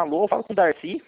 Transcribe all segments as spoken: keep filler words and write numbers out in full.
Alô, fala com o Darcy.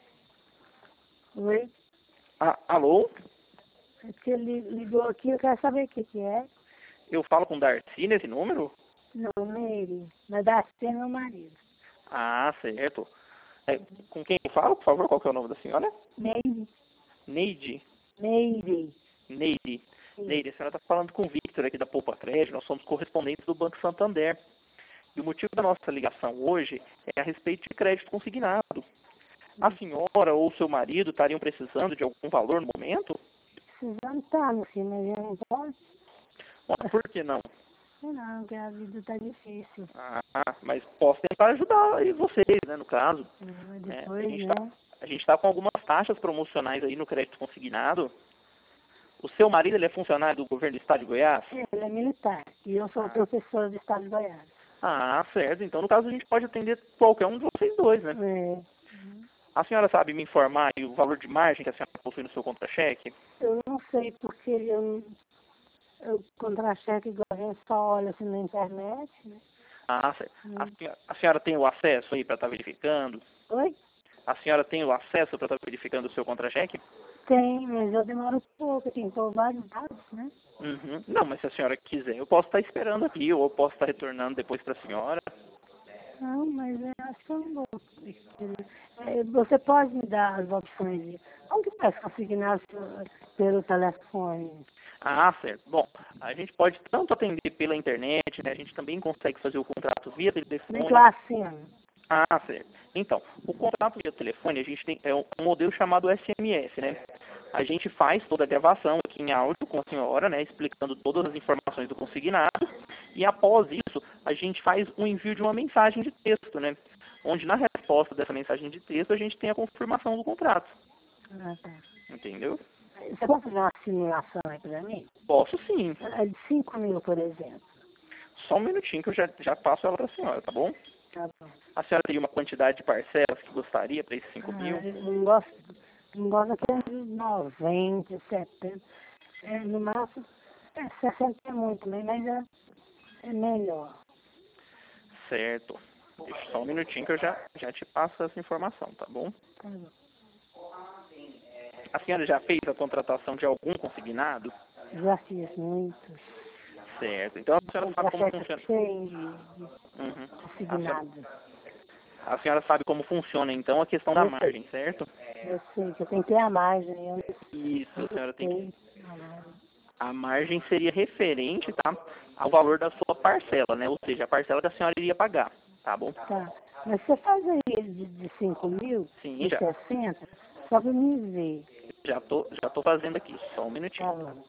Oi? Ah, alô? Você li- ligou aqui, eu quero saber o que que é. Eu falo com o Darcy nesse número? Não, não é ele. Mas dá ser meu marido. Ah, certo. É, com quem eu falo, por favor? Qual que é o nome da senhora? Neide. Neide. Neide. Neide. Sim. Neide, a senhora está falando com o Victor aqui da Poupa Crédito. Nós somos correspondentes do Banco Santander. E o motivo da nossa ligação hoje é a respeito de crédito consignado. A senhora ou seu marido estariam precisando de algum valor no momento? Precisando tá, meu filho, mas eu não posso. Bom, por que não? Não, não, porque a vida tá difícil. Ah, mas posso tentar ajudar aí vocês, né, no caso. Mas É, a depois, gente né? tá, a gente está com algumas taxas promocionais aí no crédito consignado. O seu marido, ele é funcionário do governo do estado de Goiás? Ele é militar. E eu sou Ah. professora do estado de Goiás. Ah, certo. Então, no caso, a gente pode atender qualquer um de vocês dois, né? É. A senhora sabe me informar aí o valor de margem que a senhora possui no seu contra-cheque? Eu não sei porque eu, eu contra-cheque igual a gente só olha assim na internet, né? Ah, certo. Hum. A senhora, a senhora tem o acesso aí para estar verificando? Oi? A senhora tem o acesso para estar verificando o seu contra-cheque? Tem, mas eu demoro um pouco, tem que pôr vários dados, né? Uhum. Não, mas se a senhora quiser, eu posso estar esperando aqui, ou eu posso estar retornando depois para a senhora. Não, mas eu acho que eu não vou. É, você pode me dar as opções de como que faz consignar pelo telefone? Ah, certo. Bom, a gente pode tanto atender pela internet, né? A gente também consegue fazer o contrato via Nem telefone. que eu assino. Ah, certo. Então, o contrato via telefone, a gente tem é um modelo chamado S M S, né? A gente faz toda a gravação aqui em áudio com a senhora, né? Explicando todas as informações do consignado. E após isso, a gente faz o envio de uma mensagem de texto, né? Onde na resposta dessa mensagem de texto, a gente tem a confirmação do contrato. Ah, tá. Entendeu? Você pode fazer uma simulação aí pra mim? Posso sim. É de cinco mil, por exemplo. Só um minutinho que eu já, já passo ela para a senhora, tá bom? Tá bom. A senhora teria uma quantidade de parcelas que gostaria para esses cinco Ah, mil? eu não gosto, não gosto daqueles noventa, setenta. É, no máximo, é, sessenta é muito, né? Mas é, é melhor. Certo. Deixa só um minutinho que eu já, já te passo essa informação, tá bom? Tá bom. A senhora já fez a contratação de algum consignado? Já fiz muitos. Certo. Então a senhora sabe como funciona. Cheio de, de Uhum. A, senhora, consignado. a senhora sabe como funciona então a questão da Eu sei. margem, certo? Eu sei que eu tenho que ter a margem. Eu Isso, a senhora tem que. sei a margem. A margem seria referente, tá, ao valor da sua parcela, né? Ou seja, a parcela que a senhora iria pagar, tá bom? Tá. Mas você faz aí de, de cinco mil, Sim, de já. sessenta, só para me ver. Já tô, já tô fazendo aqui, só um minutinho. Tá bom.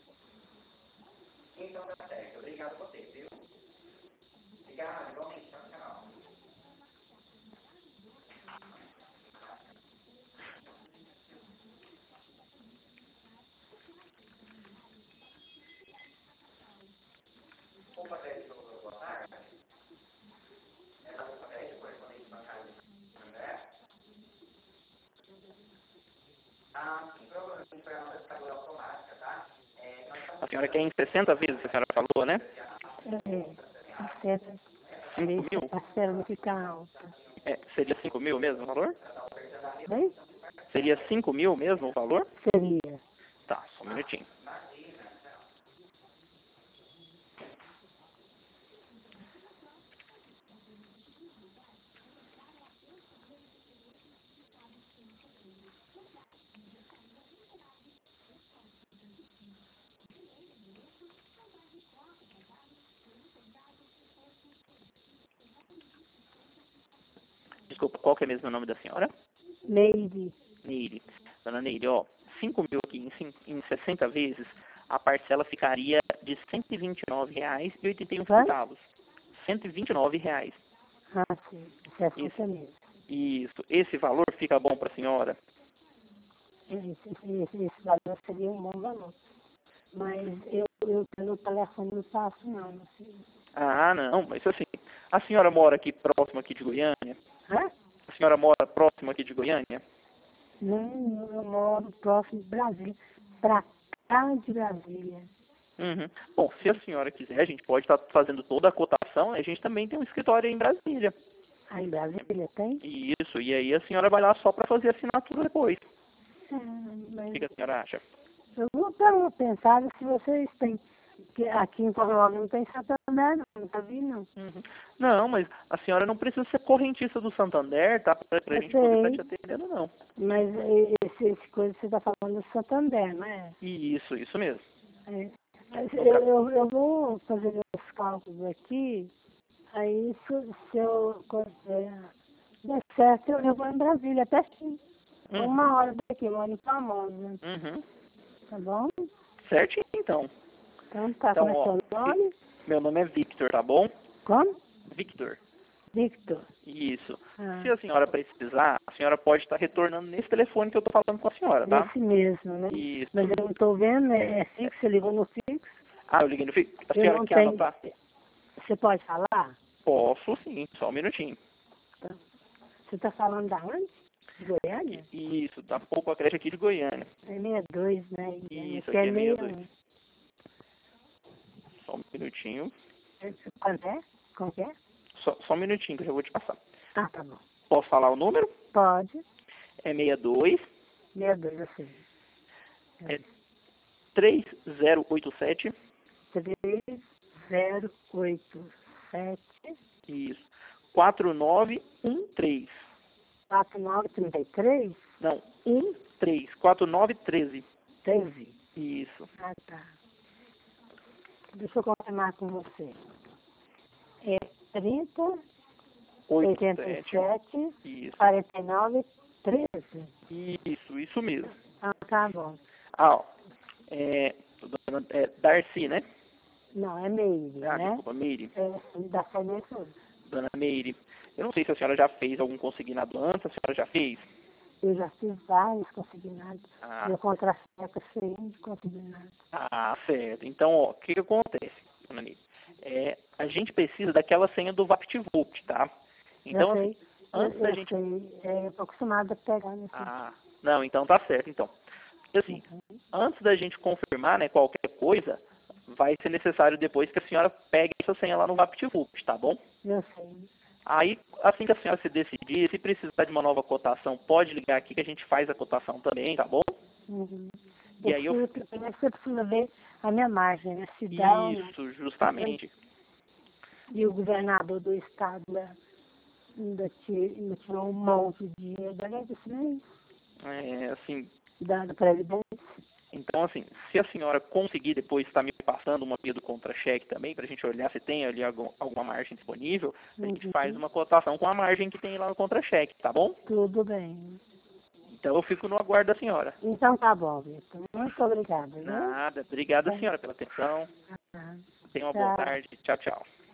A senhora quer em sessenta vezes, a senhora falou, né? É, sessenta. cinco mil? A parcela não fica alta. É, seria cinco mil mesmo o valor? Bem? Seria cinco mil mesmo o valor? Seria. Tá, só um minutinho. Desculpa, qual que é mesmo o nome da senhora? Neide. Neide. Dona Neide, ó, cinco mil aqui em, cin- em sessenta vezes, a parcela ficaria de cento e vinte e nove reais e oitenta e um centavos. cento e vinte e nove reais. Ah, sim. sessenta mesmo. Isso. Esse valor fica bom para a senhora? Esse, esse, esse valor seria um bom valor. Mas eu, eu pelo telefone não faço não, meu filho. Ah, não, mas assim, a senhora mora aqui próximo aqui de Goiânia? Hã? A senhora mora próximo aqui de Goiânia? Não, eu moro próximo de Brasília. Pra cá de Brasília. Uhum. Bom, se a senhora quiser, a gente pode estar fazendo toda a cotação. A gente também tem um escritório em Brasília. Aí em Brasília tem? Isso, e aí a senhora vai lá só para fazer a assinatura depois. É, O mas que que a senhora acha? eu vou per- pensar se vocês têm. Que aqui em Coronel não tem Santander, não, nunca vi, não. Uhum. Não, mas a senhora não precisa ser correntista do Santander, tá? Pra, pra Eu gente poder estar te sei, atendendo, não. mas esse, esse coisa que você está falando do Santander, não é? Isso, isso mesmo. É. Mas No Eu, caso. eu, eu vou fazer meus cálculos aqui, aí se, se eu é, der certo, eu, eu vou em Brasília, até sim. Uhum. Uma hora daqui, eu moro em Famosa, Uhum. tá bom? Certinho, então. Então tá, Então, como é ó, seu nome? meu nome é Victor, tá bom? Como? Victor. Victor. Isso. Ah, Se a senhora precisar, a senhora pode estar retornando nesse telefone que eu tô falando com a senhora, tá? esse mesmo, né? Isso. Mas eu não estou vendo, é, é fixo, você ligou no fixo. Ah, eu liguei no fixo. A Eu senhora não quer tenho. anotar? Você pode falar? Posso sim, só um minutinho. Tá. Você está falando da onde? De Goiânia? Isso, tá pouco a creche aqui de Goiânia. É sessenta e dois, né? Isso, Que aqui é é sessenta e sessenta e dois. um. Só um minutinho. Quanto é? Como que é? Só, só um minutinho que eu já vou te passar. Ah, tá bom. Posso falar o número? Pode. É sessenta e dois, sessenta e dois, assim. é três zero oito sete. três zero oito sete Isso. quatro nove um três. quatro nove três três Não, um três. quatro nove um três. treze. Isso. Ah, tá. Deixa eu confirmar com você. É trinta, oitenta e oitenta e sete. sete, Isso. quarenta e nove, treze. Isso, isso mesmo. Ah, tá bom. Ah, ó. É, dona- é Darcy, né? Não, é Meire, Ah, né? desculpa, Meire. É, da Feneco. Dona Meire. Eu não sei se a senhora já fez algum consignado antes, a senhora já fez? Eu já fiz vários consignados. Ah, Meu contra-cheque cheio de consignados. ah, certo. Então, ó, o que, que acontece, dona Meire? É, a gente precisa daquela senha do VaptVolt, tá? Então, Eu assim, sei, eu, antes da eu gente... sei, é, eu tô acostumada a pegar nesse. Ah, não, então tá certo, então. Assim, antes da gente confirmar, né, qualquer coisa, vai ser necessário depois que a senhora pegue essa senha lá no VaptVolt, tá bom? Eu sei. Aí, assim que a senhora se decidir, se precisar de uma nova cotação, pode ligar aqui que a gente faz a cotação também, tá bom? Uhum. E Eu aí eu... preciso, primeiro você precisa ver a minha margem, né? Se dá ou não. Isso, justamente. E o governador do estado né, ainda ti- ainda tirou um monte de dinheiro da né? É, assim, da, da Previdência. então, assim, se a senhora conseguir depois estar me passando uma via do contra-cheque também, para a gente olhar se tem ali algum, alguma margem disponível, a gente Uhum. faz uma cotação com a margem que tem lá no contra-cheque, tá bom? Tudo bem. Então eu fico no aguardo da senhora. Então tá bom, Vitor. Muito obrigada, viu? Nada. Obrigada, Tá. senhora, pela atenção. Ah, Tenha uma boa tchau. tarde. Tchau, tchau.